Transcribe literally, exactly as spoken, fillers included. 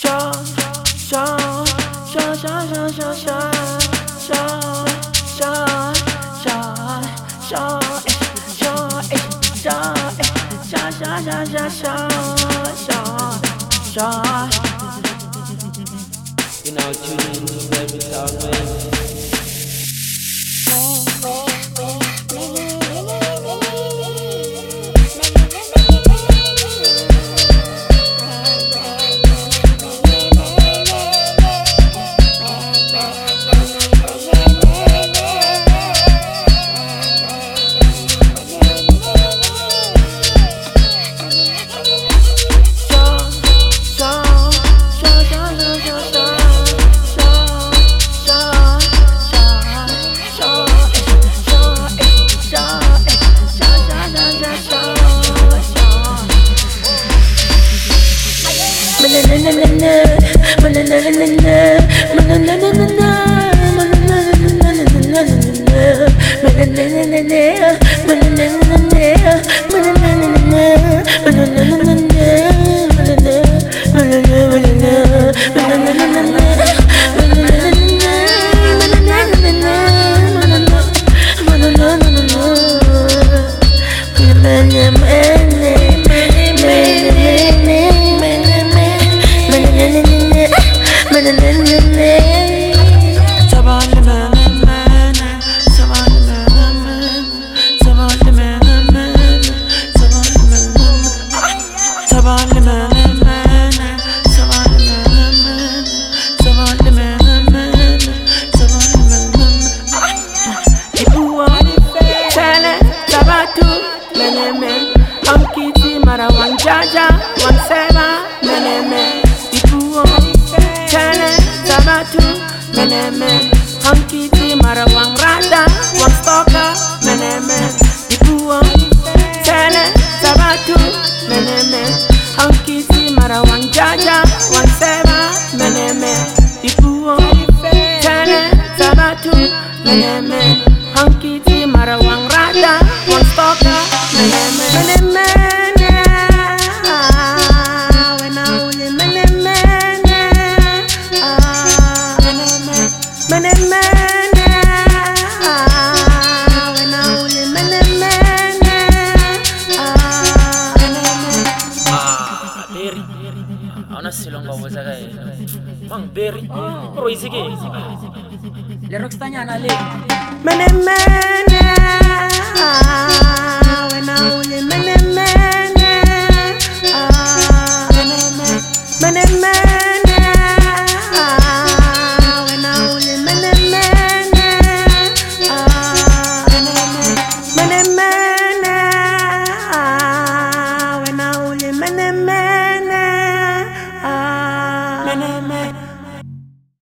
show, show, show, show, show, show, show, show, show, show, show, show. You know, tune in to Baby Sound Wave. One jaja, one seva, meneme. Ipuo, chale, sabatu, meneme. Hankiti mara one rada, one stalker, meneme. Ipuo, chale, sabatu, meneme. Hankiti mara one jaja, one seva, meneme. Ipuo, chale, sabatu, meneme. Hankiti mara one rada, one stalker, meneme. Meneme. Silongo wazaga mang berry pro isige le rockstanya na le mene mene wena ule mene mene mene mene